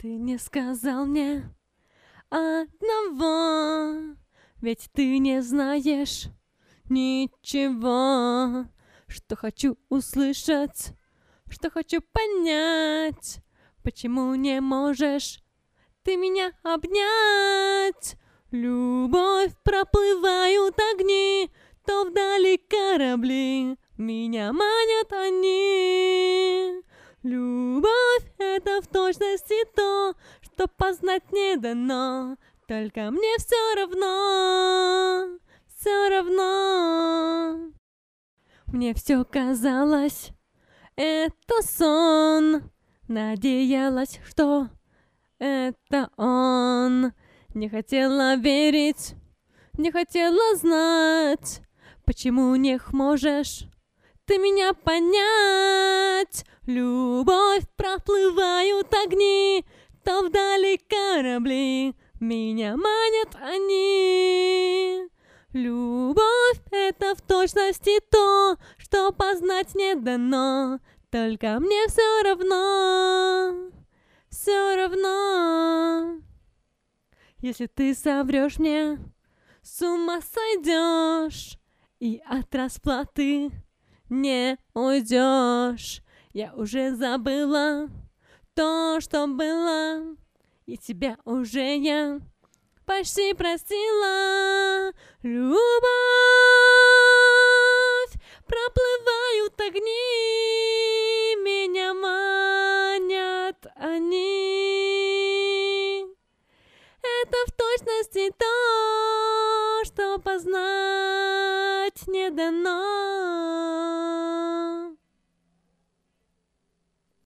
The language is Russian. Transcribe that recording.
Ты не сказал мне одного, ведь ты не знаешь ничего, что хочу услышать, что хочу понять. Почему не можешь ты меня обнять? Любовь, проплывают огни, то вдали корабли, меня манят они. Любовь — это в точности то, что познать не дано. Только мне все равно, все равно. Мне все казалось, это сон. Надеялась, что это он. Не хотела верить, не хотела знать. Почему не можешь ты меня понять? Любовь, проплывают огни, то вдали корабли, меня манят они. Любовь — это в точности то, что познать не дано. Только мне все равно, все равно. Если ты соврешь мне, с ума сойдешь, и от расплаты не уйдешь. Я уже забыла то, что было, и тебя уже я почти простила. Любовь, проплывают огни, меня манят они. Это в точности то, что познать